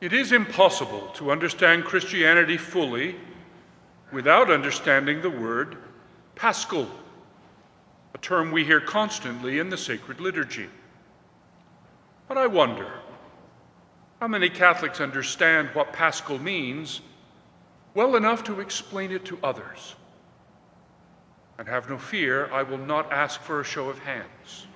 It is impossible to understand Christianity fully without understanding the word Paschal, a term we hear constantly in the sacred liturgy. But I wonder, how many Catholics understand what Paschal means well enough to explain it to others? And have no fear, I will not ask for a show of hands.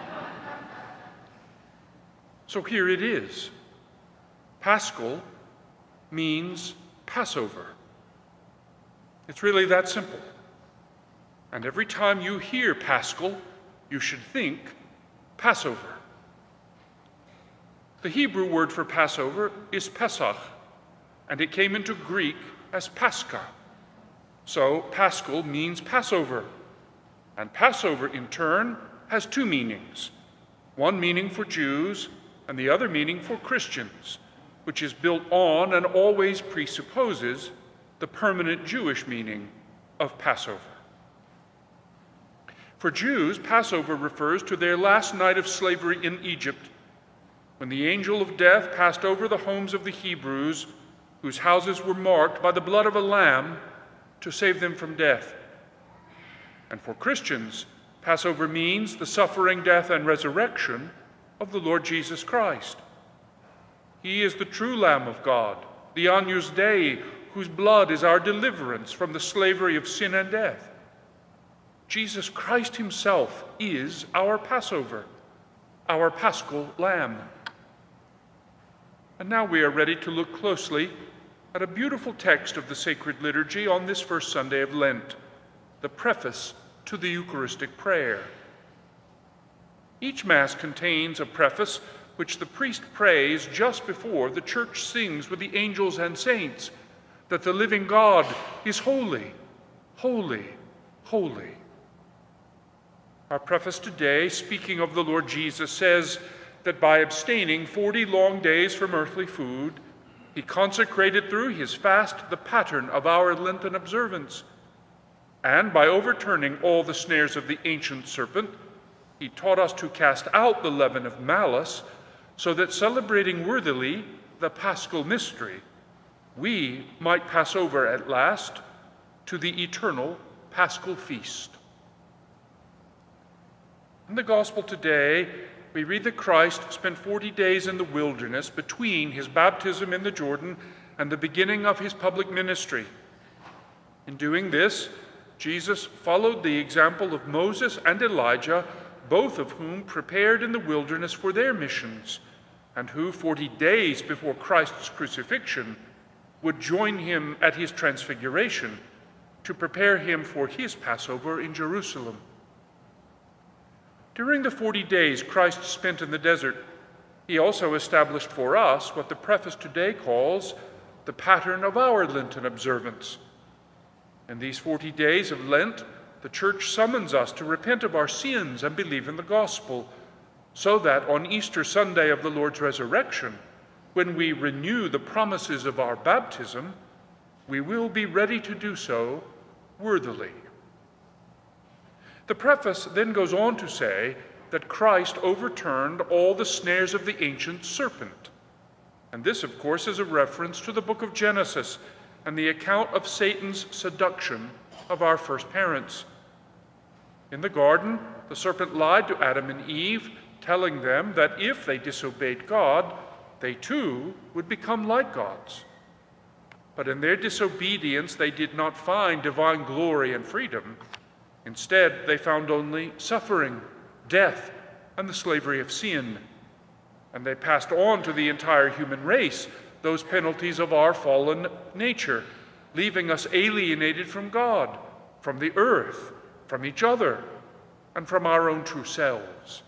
So here it is. Paschal means Passover. It's really that simple. And every time you hear Paschal, you should think Passover. The Hebrew word for Passover is Pesach, and it came into Greek as Pascha. So Paschal means Passover. And Passover, in turn, has two meanings. One meaning for Jews and the other meaning for Christians, which is built on and always presupposes the permanent Jewish meaning of Passover. For Jews, Passover refers to their last night of slavery in Egypt, when the angel of death passed over the homes of the Hebrews, whose houses were marked by the blood of a lamb to save them from death. And for Christians, Passover means the suffering, death, and resurrection of the Lord Jesus Christ. He is the true Lamb of God, the Agnus Dei, whose blood is our deliverance from the slavery of sin and death. Jesus Christ himself is our Passover, our Paschal Lamb. And now we are ready to look closely at a beautiful text of the sacred liturgy on this first Sunday of Lent, the preface to the Eucharistic prayer. Each Mass contains a preface which the priest prays just before the church sings with the angels and saints that the living God is holy, holy, holy. Our preface today, speaking of the Lord Jesus, says that by abstaining 40 long days from earthly food, he consecrated through his fast the pattern of our Lenten observance. And by overturning all the snares of the ancient serpent, he taught us to cast out the leaven of malice, so that celebrating worthily the Paschal mystery, we might pass over at last to the eternal Paschal feast. In the Gospel today, we read that Christ spent 40 days in the wilderness between his baptism in the Jordan and the beginning of his public ministry. In doing this, Jesus followed the example of Moses and Elijah, both of whom prepared in the wilderness for their missions, and who 40 days before Christ's crucifixion would join him at his transfiguration to prepare him for his Passover in Jerusalem. During the 40 days Christ spent in the desert, he also established for us what the preface today calls the pattern of our Lenten observance. In these 40 days of Lent, the Church summons us to repent of our sins and believe in the gospel, so that on Easter Sunday of the Lord's resurrection, when we renew the promises of our baptism, we will be ready to do so worthily. The preface then goes on to say that Christ overturned all the snares of the ancient serpent. And this, of course, is a reference to the book of Genesis and the account of Satan's seduction of our first parents. In the garden, the serpent lied to Adam and Eve, telling them that if they disobeyed God, they too would become like gods. But in their disobedience, they did not find divine glory and freedom. Instead, they found only suffering, death, and the slavery of sin. And they passed on to the entire human race those penalties of our fallen nature, leaving us alienated from God, from the earth, from each other, and from our own true selves.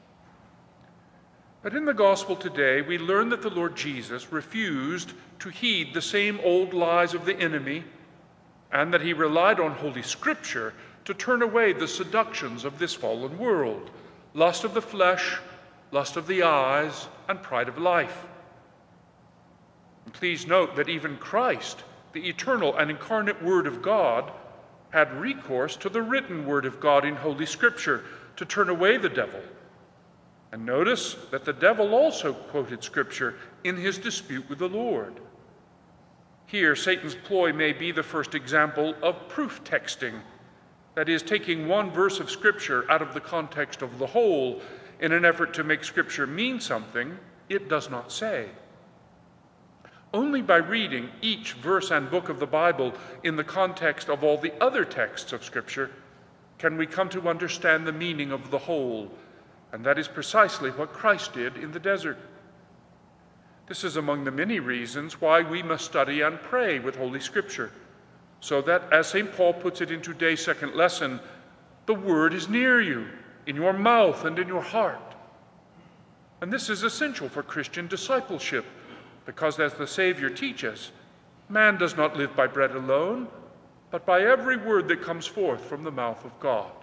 But in the gospel today, we learn that the Lord Jesus refused to heed the same old lies of the enemy, and that he relied on Holy Scripture to turn away the seductions of this fallen world, lust of the flesh, lust of the eyes, and pride of life. And please note that even Christ, the eternal and incarnate Word of God, had recourse to the written Word of God in Holy Scripture to turn away the devil. And notice that the devil also quoted Scripture in his dispute with the Lord. Here, Satan's ploy may be the first example of proof texting, that is, taking one verse of Scripture out of the context of the whole in an effort to make Scripture mean something it does not say. Only by reading each verse and book of the Bible in the context of all the other texts of Scripture can we come to understand the meaning of the whole, and that is precisely what Christ did in the desert. This is among the many reasons why we must study and pray with Holy Scripture, so that, as St. Paul puts it in today's second lesson, the Word is near you, in your mouth and in your heart. And this is essential for Christian discipleship, because as the Savior teaches, man does not live by bread alone, but by every word that comes forth from the mouth of God.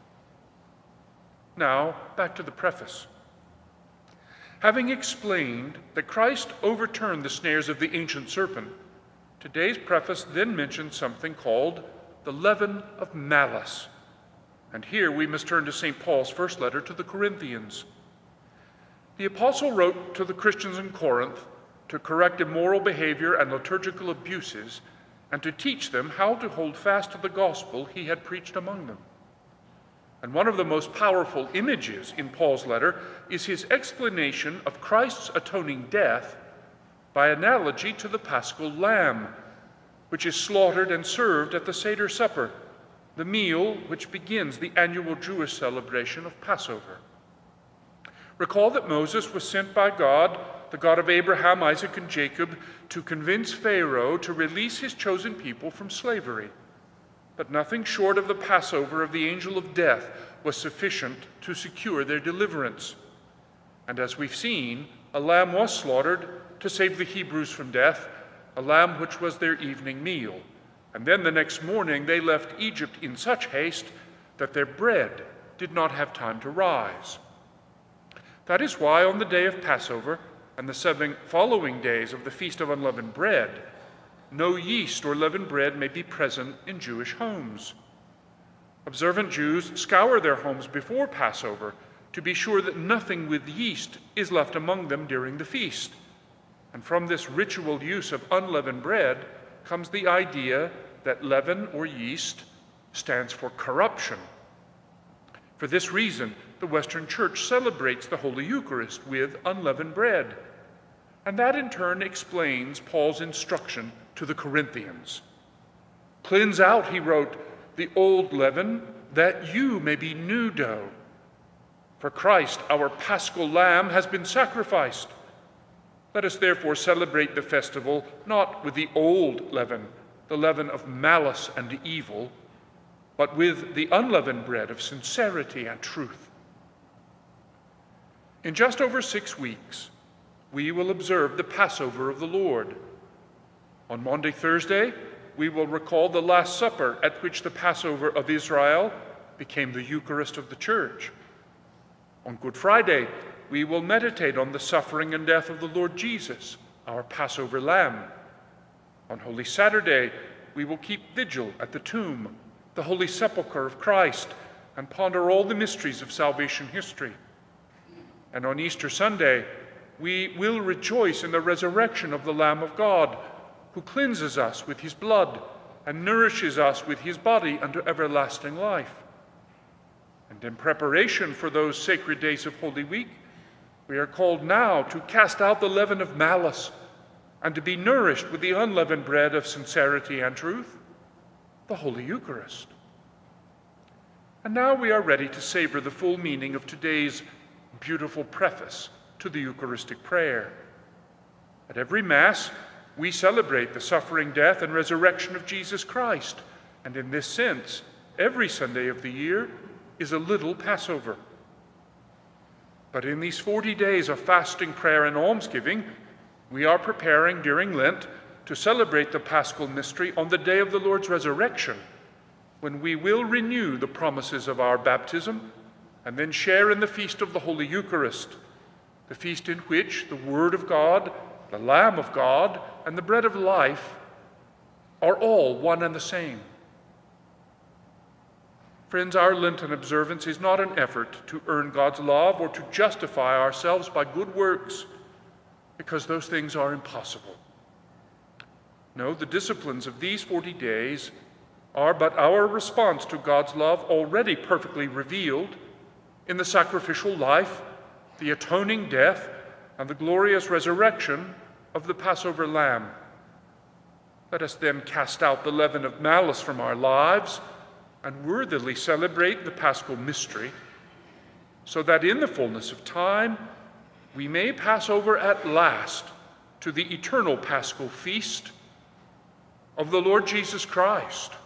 Now, back to the preface. Having explained that Christ overturned the snares of the ancient serpent, today's preface then mentions something called the leaven of malice. And here we must turn to St. Paul's first letter to the Corinthians. The apostle wrote to the Christians in Corinth to correct immoral behavior and liturgical abuses, and to teach them how to hold fast to the gospel he had preached among them. And one of the most powerful images in Paul's letter is his explanation of Christ's atoning death by analogy to the paschal lamb, which is slaughtered and served at the Seder supper, the meal which begins the annual Jewish celebration of Passover. Recall that Moses was sent by God, the God of Abraham, Isaac, and Jacob, to convince Pharaoh to release his chosen people from slavery. But nothing short of the Passover of the angel of death was sufficient to secure their deliverance. And as we've seen, a lamb was slaughtered to save the Hebrews from death, a lamb which was their evening meal. And then the next morning they left Egypt in such haste that their bread did not have time to rise. That is why on the day of Passover and the 7 following days of the Feast of Unleavened Bread, no yeast or leavened bread may be present in Jewish homes. Observant Jews scour their homes before Passover to be sure that nothing with yeast is left among them during the feast. And from this ritual use of unleavened bread comes the idea that leaven or yeast stands for corruption. For this reason, the Western Church celebrates the Holy Eucharist with unleavened bread. And that in turn explains Paul's instruction to the Corinthians. Cleanse out, he wrote, the old leaven, that you may be new dough. For Christ, our paschal lamb, has been sacrificed. Let us therefore celebrate the festival not with the old leaven, the leaven of malice and evil, but with the unleavened bread of sincerity and truth. In just over 6 weeks, we will observe the Passover of the Lord. On Maundy Thursday, we will recall the Last Supper at which the Passover of Israel became the Eucharist of the Church. On Good Friday, we will meditate on the suffering and death of the Lord Jesus, our Passover Lamb. On Holy Saturday, we will keep vigil at the tomb, the Holy Sepulchre of Christ, and ponder all the mysteries of salvation history. And on Easter Sunday, we will rejoice in the resurrection of the Lamb of God, who cleanses us with his blood and nourishes us with his body unto everlasting life. And in preparation for those sacred days of Holy Week, we are called now to cast out the leaven of malice and to be nourished with the unleavened bread of sincerity and truth, the Holy Eucharist. And now we are ready to savor the full meaning of today's beautiful preface to the Eucharistic prayer. At every Mass, we celebrate the suffering, death, and resurrection of Jesus Christ, and in this sense, every Sunday of the year is a little Passover. But in these 40 days of fasting, prayer, and almsgiving, we are preparing during Lent to celebrate the Paschal mystery on the day of the Lord's resurrection, when we will renew the promises of our baptism and then share in the feast of the Holy Eucharist, the feast in which the Word of God, the Lamb of God, and the bread of life are all one and the same. Friends, our Lenten observance is not an effort to earn God's love or to justify ourselves by good works, because those things are impossible. No, the disciplines of these 40 days are but our response to God's love already perfectly revealed in the sacrificial life, the atoning death, and the glorious resurrection of the Passover lamb. Let us then cast out the leaven of malice from our lives and worthily celebrate the Paschal mystery, so that in the fullness of time we may pass over at last to the eternal Paschal feast of the Lord Jesus Christ.